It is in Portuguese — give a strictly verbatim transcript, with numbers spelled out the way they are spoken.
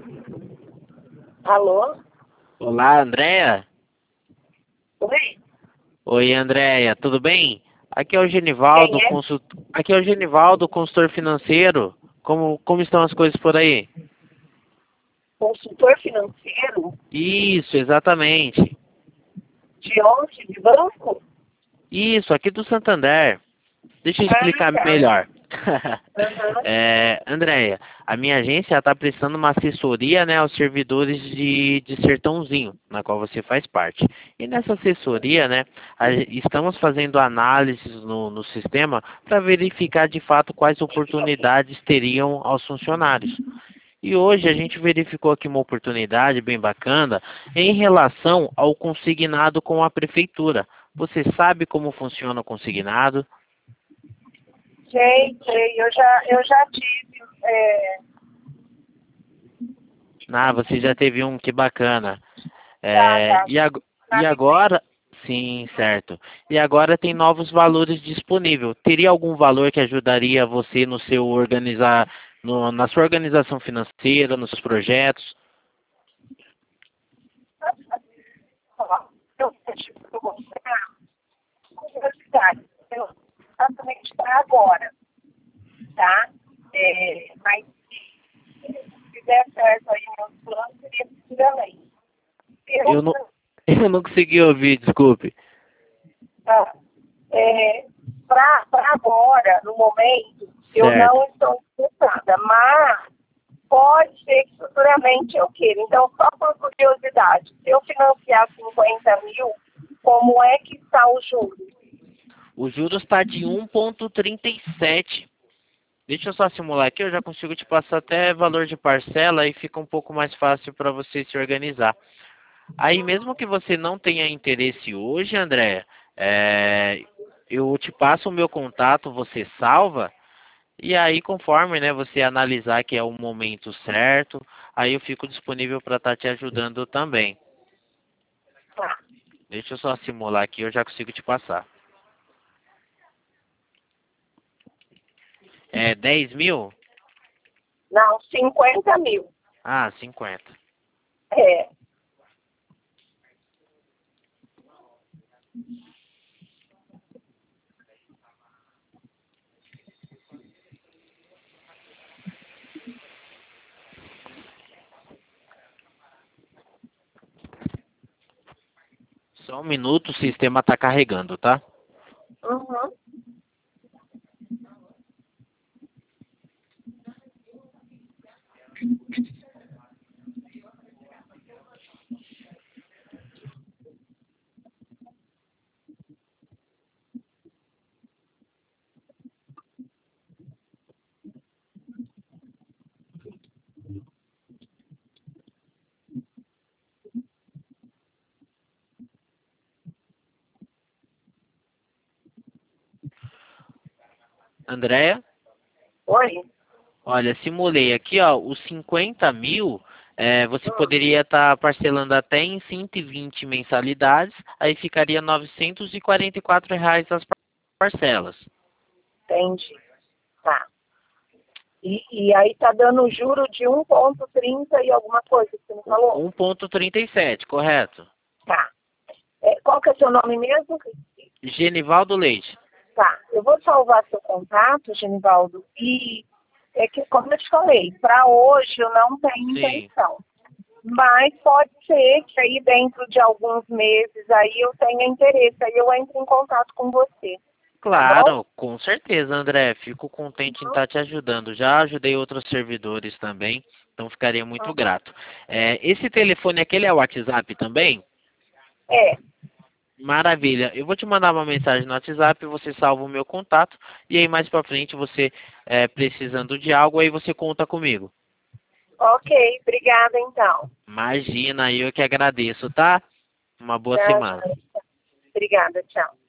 Alô? Olá, Andréia? Oi? Oi, Andréia, tudo bem? Aqui é o Genivaldo, Quem é? consult... Aqui é o Genivaldo, consultor financeiro. Como, como estão as coisas por aí? Consultor financeiro? Isso, exatamente. De onde? De banco? Isso, aqui do Santander. Deixa eu Ah, explicar tá. melhor. Aham. é, Andréia, a minha agência está prestando uma assessoria, né, aos servidores de, de Sertãozinho, na qual você faz parte. E nessa assessoria, né, a- estamos fazendo análises no, no sistema para verificar de fato quais oportunidades teriam aos funcionários. E hoje a gente verificou aqui uma oportunidade bem bacana em relação ao consignado com a prefeitura. Você sabe como funciona o consignado? Sei, sei. Eu já, eu já tive. É, Ah, você já teve um, que bacana. já, É, já. e, ag- e Na agora, sim, certo. E agora tem novos valores disponíveis. Teria algum valor que ajudaria você no seu organizar, no- na sua organização financeira, nos seus projetos? Ó, eu tive que mostrar curiosidade. Eu exatamente para agora, tá? É, mas se der certo aí meus planos, seria futuramente. Eu Eu, não, eu não consegui ouvir, desculpe. tá? É, para agora, no momento, eu Certo. não estou interessada, mas pode ser que futuramente eu queira. Então, só por curiosidade, se eu financiar cinquenta mil, como é que está o juros? O juros está de um vírgula trinta e sete. Deixa eu só simular aqui, eu já consigo te passar até valor de parcela e fica um pouco mais fácil para você se organizar. Aí, mesmo que você não tenha interesse hoje, André, é, eu te passo o meu contato, você salva, e aí, conforme, né, você analisar que é o momento certo, aí eu fico disponível para estar te ajudando também. Tá. Deixa eu só simular aqui, eu já consigo te passar. É dez mil? Não, cinquenta mil. Ah, cinquenta. É. Só um minuto, o sistema está carregando, tá? Uhum. Andréia? Oi? Olha, simulei aqui, ó, os cinquenta mil, é, você Hum, poderia estar parcelando até em cento e vinte mensalidades, aí ficaria novecentos e quarenta e quatro reais as par- parcelas. entendi. Tá. E, e aí tá dando juro de um ponto trinta e alguma coisa que você me O- falou? um vírgula trinta e sete, correto? Tá. É, qual que é o seu nome mesmo? Genivaldo Leite. Tá, eu vou salvar seu contato, Genivaldo, e é que, como eu te falei, para hoje eu não tenho Sim. intenção. Mas pode ser que aí dentro de alguns meses aí eu tenha interesse, aí eu entro em contato com você, tá bom? Claro, com certeza, André. Fico contente em estar te ajudando. Já ajudei outros servidores também, então ficaria muito Uhum. grato. É, esse telefone aquele é o WhatsApp também? É, Maravilha. Eu vou te mandar uma mensagem no WhatsApp, você salva o meu contato e aí mais pra frente você é, precisando de algo, aí você conta comigo. ok, obrigada então. Imagina, eu que agradeço, tá? Uma boa Tá, semana. joia. Obrigada, tchau.